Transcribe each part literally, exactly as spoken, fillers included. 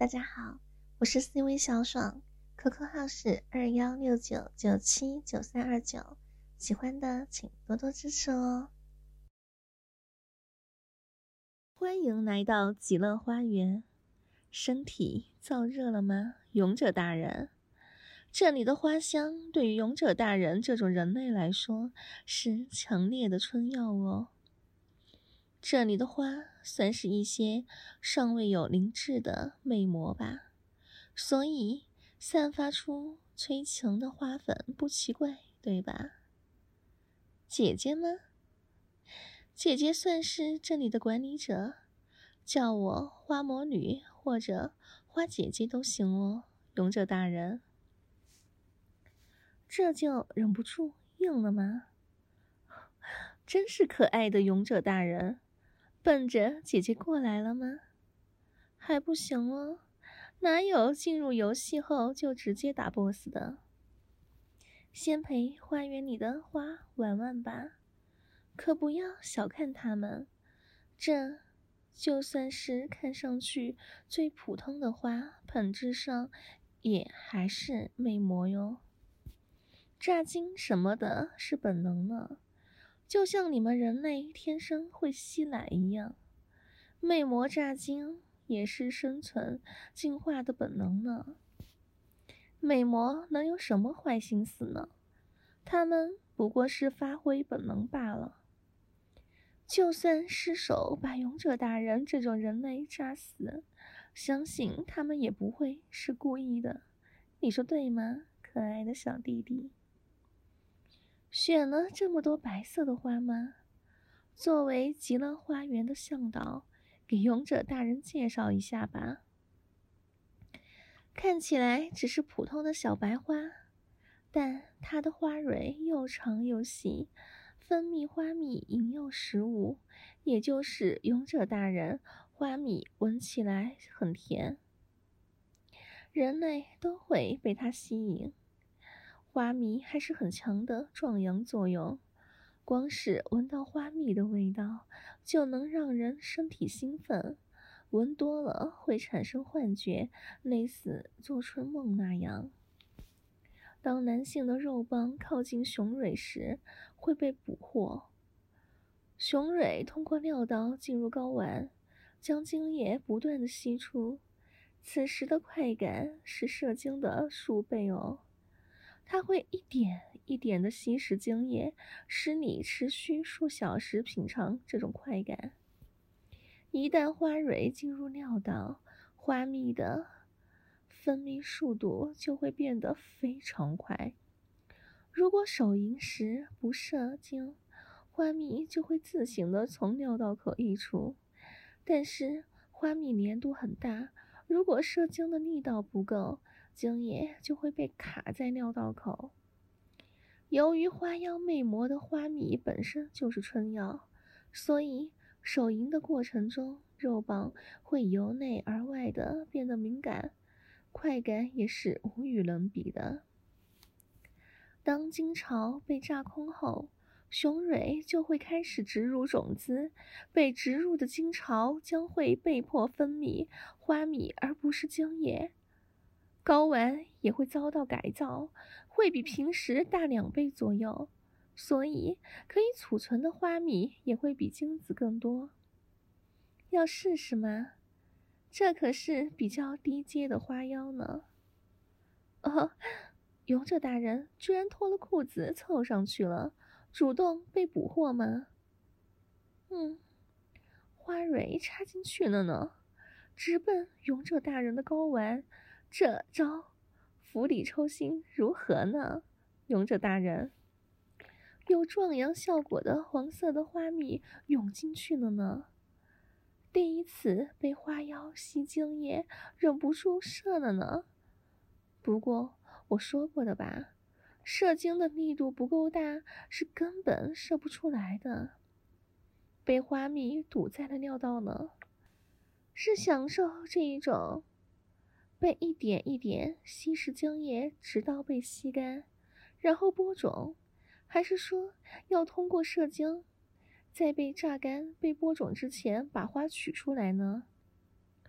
大家好，我是 C 位小爽 ，Q Q 号是二幺六九九七九三二九，喜欢的请多多支持哦。欢迎来到极乐花园，身体燥热了吗，勇者大人？这里的花香对于勇者大人这种人类来说是强烈的春药哦。这里的花算是一些尚未有灵智的魅魔吧，所以散发出催情的花粉不奇怪，对吧？姐姐吗？姐姐算是这里的管理者，叫我花魔女或者花姐姐都行哦，勇者大人。这就忍不住应了吗？真是可爱的勇者大人，奔着姐姐过来了吗？还不行哦，哪有进入游戏后就直接打 boss 的？先陪花园里的花玩玩吧，可不要小看它们，这就算是看上去最普通的花，本质上也还是魅魔哟。炸精什么的是本能呢，就像你们人类天生会吸奶一样，魅魔炸精也是生存进化的本能呢。魅魔能有什么坏心思呢？他们不过是发挥本能罢了。就算失手把勇者大人这种人类炸死，相信他们也不会是故意的。你说对吗，可爱的小弟弟？选了这么多白色的花吗？作为极乐花园的向导，给勇者大人介绍一下吧。看起来只是普通的小白花，但它的花蕊又长又细，分泌花蜜引诱食物，也就是勇者大人花蜜闻起来很甜，人类都会被它吸引。花蜜还是很强的壮阳作用，光是闻到花蜜的味道就能让人身体兴奋，闻多了会产生幻觉，类似做春梦那样。当男性的肉棒靠近雄蕊时会被捕获，雄蕊通过尿道进入睾丸，将精液不断的吸出，此时的快感是射精的数倍哦。它会一点一点的吸食精液，使你持续数小时品尝这种快感。一旦花蕊进入尿道，花蜜的分泌速度就会变得非常快。如果手淫时不射精，花蜜就会自行的从尿道口溢出。但是花蜜粘度很大，如果射精的力道不够，精液就会被卡在尿道口。由于花妖魅魔的花蜜本身就是春药，所以手淫的过程中，肉棒会由内而外的变得敏感，快感也是无与伦比的。当精巢被炸空后，雄蕊就会开始植入种子，被植入的精巢将会被迫分泌花蜜而不是精液。睾丸也会遭到改造，会比平时大两倍左右，所以可以储存的花蜜也会比精子更多。要试试吗？这可是比较低阶的花妖呢。哦，勇者大人居然脱了裤子凑上去了，主动被捕获吗？嗯，花蕊插进去了呢，直奔勇者大人的睾丸，这招釜底抽薪如何呢？勇者大人，有壮阳效果的黄色的花蜜涌进去了呢。第一次被花妖吸精液，忍不住射了呢。不过我说过的吧，射精的力度不够大，是根本射不出来的。被花蜜堵在了尿道呢，是享受这一种被一点一点吸食精液，直到被吸干，然后播种，还是说要通过射精，在被榨干、被播种之前把花取出来呢？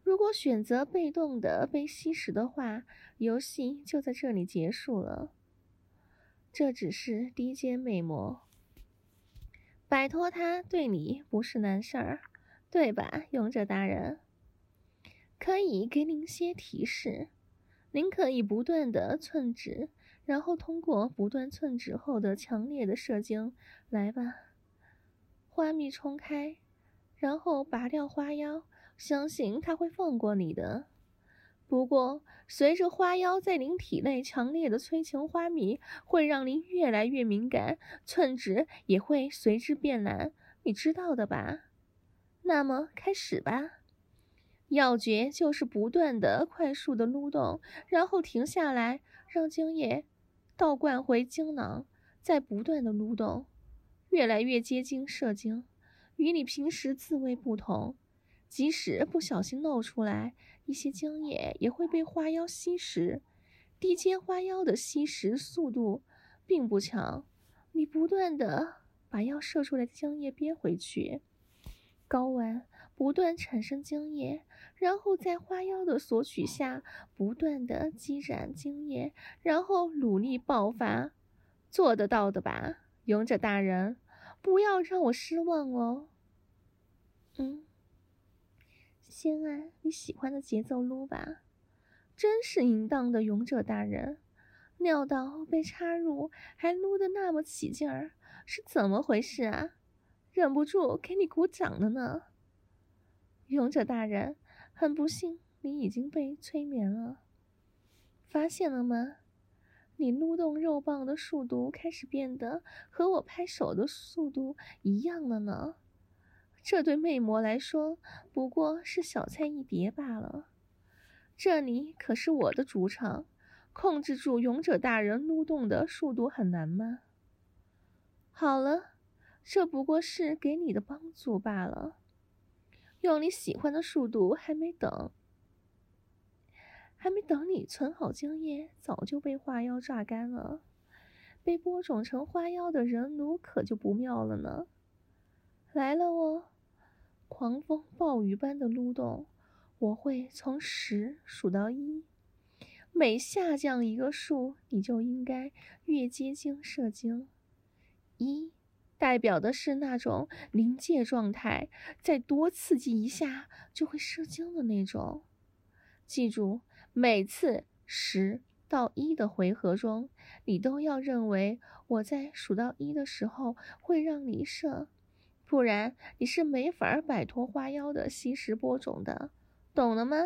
如果选择被动的被吸食的话，游戏就在这里结束了。这只是低阶魅魔，摆脱它对你不是难事儿，对吧，勇者大人？可以给您些提示，您可以不断的寸指，然后通过不断寸指后的强烈的射精，来吧，花蜜冲开，然后拔掉花妖，相信他会放过你的。不过，随着花妖在您体内强烈的催情花蜜，会让您越来越敏感，寸指也会随之变蓝，你知道的吧？那么，开始吧。要诀就是不断的、快速的撸动，然后停下来，让精液倒灌回精囊，再不断的撸动，越来越接近射精。与你平时自慰不同，即使不小心漏出来，一些精液也会被花妖吸食。低阶花妖的吸食速度并不强，你不断的把要射出来的精液憋回去，睾丸不断产生精液，然后在花妖的索取下不断的积攒精液，然后努力爆发。做得到的吧，勇者大人？不要让我失望哦。嗯，先按你喜欢的节奏撸吧。真是淫荡的勇者大人，尿道被插入还撸得那么起劲儿，是怎么回事啊？忍不住给你鼓掌了呢。勇者大人，很不幸，你已经被催眠了。发现了吗？你撸动肉棒的速度开始变得和我拍手的速度一样了呢。这对魅魔来说不过是小菜一碟罢了。这里可是我的主场，控制住勇者大人撸动的速度很难吗？好了，这不过是给你的帮助罢了。用你喜欢的速度还没等。还没等你存好精液，早就被花妖榨干了。被播种成花妖的人奴可就不妙了呢。来了哦，狂风暴雨般的撸动，我会从十数到一，每下降一个数，你就应该越接近射精。一代表的是那种临界状态，再多刺激一下就会射精的那种。记住，每次十到一的回合中，你都要认为我在数到一的时候会让你射，不然你是没法摆脱花妖的吸食播种的，懂了吗？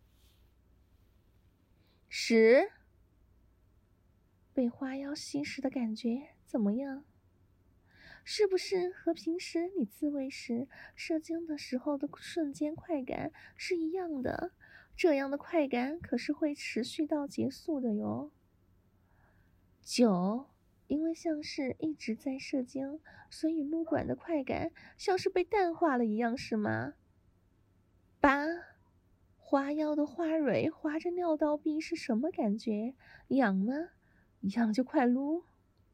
十，被花妖吸食的感觉怎么样？是不是和平时你自慰时射精的时候的瞬间快感是一样的？这样的快感可是会持续到结束的哟。九，因为像是一直在射精，所以撸管的快感像是被淡化了一样，是吗？八，花妖的花蕊划着尿道壁是什么感觉？痒吗？痒就快撸。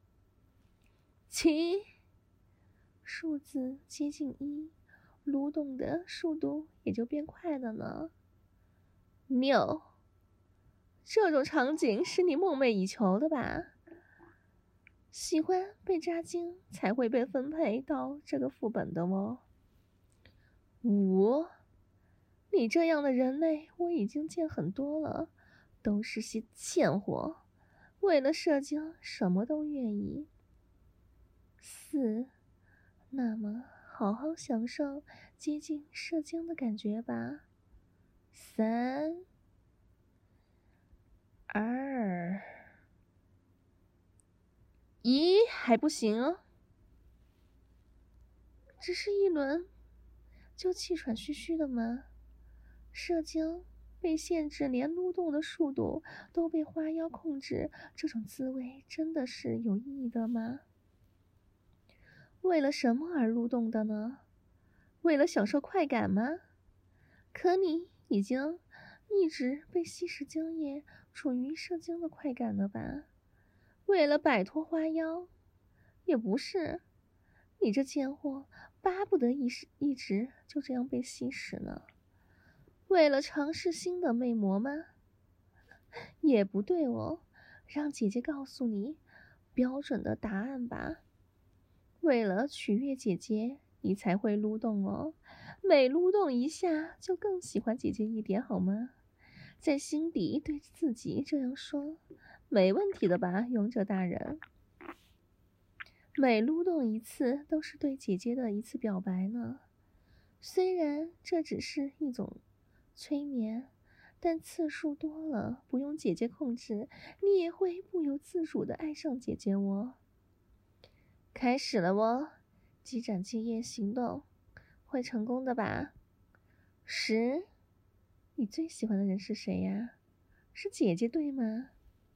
七，数字接近一，撸动的速度也就变快了呢。六，这种场景是你梦寐以求的吧？喜欢被扎精才会被分配到这个副本的哦。五，你这样的人类我已经见很多了，都是些贱货，为了射精什么都愿意。四，那么好好享受接近射精的感觉吧。三，二，一，还不行哦，只是一轮就气喘吁吁的吗？射精被限制，连撸动的速度都被花妖控制，这种滋味真的是有意义的吗？为了什么而撸动的呢？为了享受快感吗？可你已经一直被吸食精液，处于射精的快感了吧？为了摆脱花妖？也不是，你这贱货巴不得一时一直就这样被吸食呢。 为了尝试新的魅魔吗？也不对哦，让姐姐告诉你标准的答案吧。为了取悦姐姐，你才会撸动哦。每撸动一下，就更喜欢姐姐一点，好吗？在心底对自己这样说，没问题的吧，勇者大人。每撸动一次，都是对姐姐的一次表白呢。虽然这只是一种催眠，但次数多了，不用姐姐控制，你也会不由自主的爱上姐姐哦。开始了哦，激斩戒夜行动，会成功的吧？十，你最喜欢的人是谁呀？是姐姐对吗？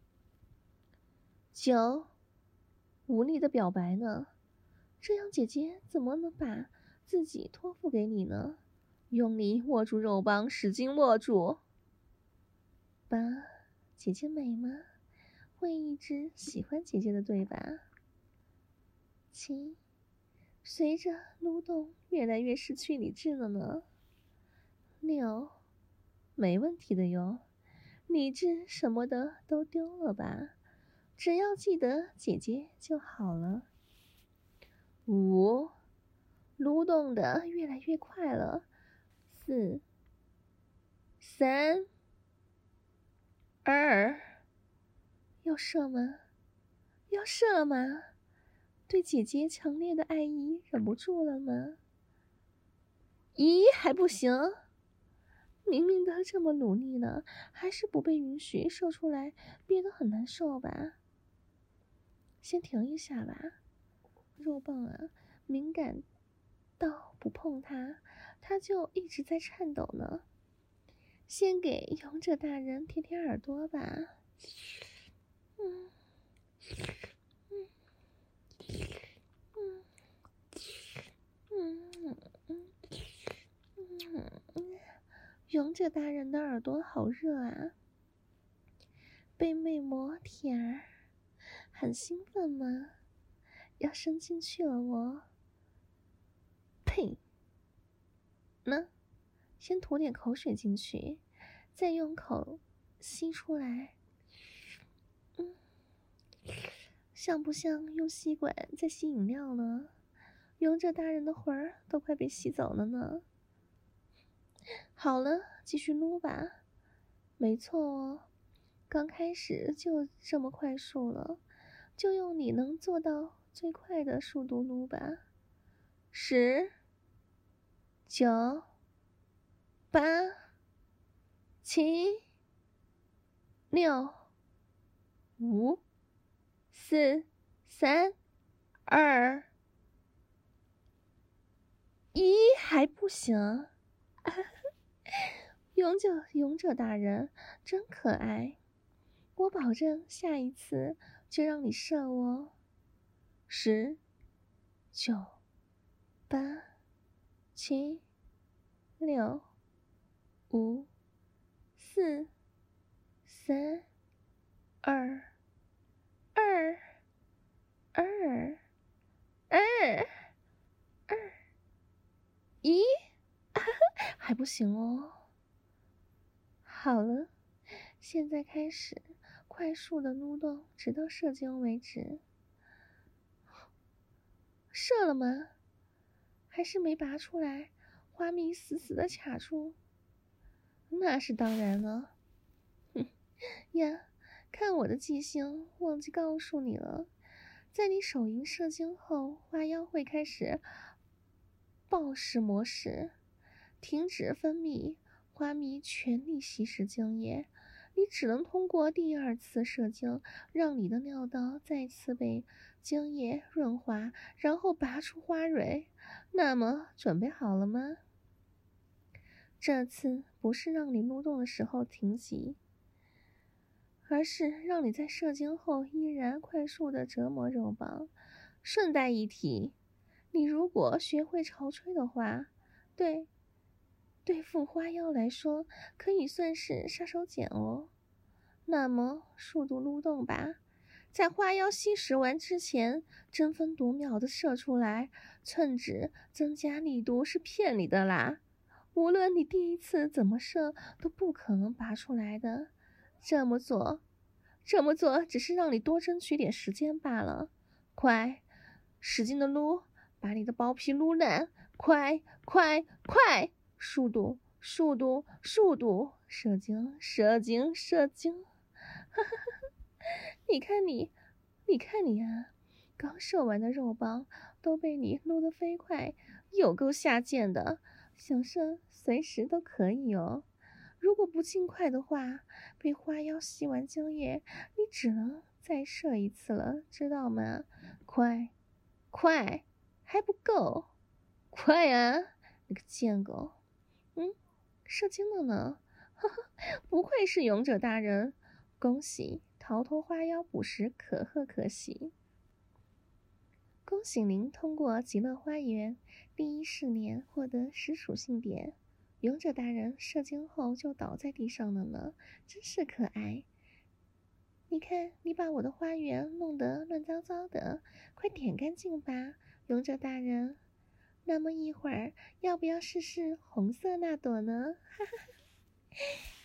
九，无力的表白呢？这样姐姐怎么能把自己托付给你呢？用力握住肉棒，使劲握住。八，姐姐美吗？会一直喜欢姐姐的对吧？七，随着撸动越来越失去理智了呢。六，没问题的哟，理智什么的都丢了吧，只要记得姐姐就好了。五，撸动的越来越快了。四，三，二，要射吗？要射了吗？对姐姐强烈的爱意忍不住了吗？咦，还不行？明明都这么努力了，还是不被允许射出来，憋得很难受吧？先停一下吧，肉棒啊，敏感到不碰它，它就一直在颤抖呢。先给勇者大人舔舔耳朵吧。嗯嗯嗯嗯嗯嗯嗯，勇者大人的耳朵好热啊，被魅魔舔儿，很兴奋吗？要伸进去了我。呸！呢，先吐点口水进去，再用口吸出来。嗯，像不像用吸管在吸饮料呢？勇者大人的魂儿都快被吸走了呢。好了，继续撸吧。没错哦，刚开始就这么快速了，就用你能做到最快的速度撸吧。十、九、八、七、六、五、四、三、二、一，还不行？勇者勇者大人真可爱，我保证下一次就让你射我。十、九、八、七、六、五、四、三、二、二、二、二、二、一，还不行哦。好了，现在开始快速的撸动，直到射精为止。射了吗？还是没拔出来？花蜜死死的卡住。那是当然了。哼呀，看我的记性，忘记告诉你了，在你手淫射精后，花妖会开始暴食模式，停止分泌花蜜，全力吸食精液。你只能通过第二次射精，让你的尿道再次被精液润滑，然后拔出花蕊。那么，准备好了吗？这次不是让你撸动的时候停息，而是让你在射精后依然快速的折磨肉棒。顺带一提，你如果学会潮吹的话，对对付花妖来说可以算是杀手锏哦。那么速度撸动吧，在花妖吸食完之前，争分夺秒的射出来，寸指增加力度是骗你的啦。 无论你第一次怎么射，都不可能拔出来的。这么做，这么做只是让你多争取点时间罢了。快，使劲的撸，把你的包皮撸烂！快，快，快！速度，速度，速度！射精，射精，射精！哈哈哈！你看你，你看你啊！刚射完的肉包都被你撸得飞快，有够下贱的！想射随时都可以哦。如果不尽快的话，被花妖吸完精液，你只能再射一次了，知道吗？快，快，还不够！快啊，你个贱狗！嗯，射精了呢！哈哈，不愧是勇者大人，恭喜逃脱花妖捕食，可贺可喜！恭喜您通过极乐花园第一试炼获得实属性点。勇者大人射精后就倒在地上了呢，真是可爱。你看，你把我的花园弄得乱糟糟的，快舔干净吧，勇者大人。那么一会儿，要不要试试红色那朵呢？哈哈哈。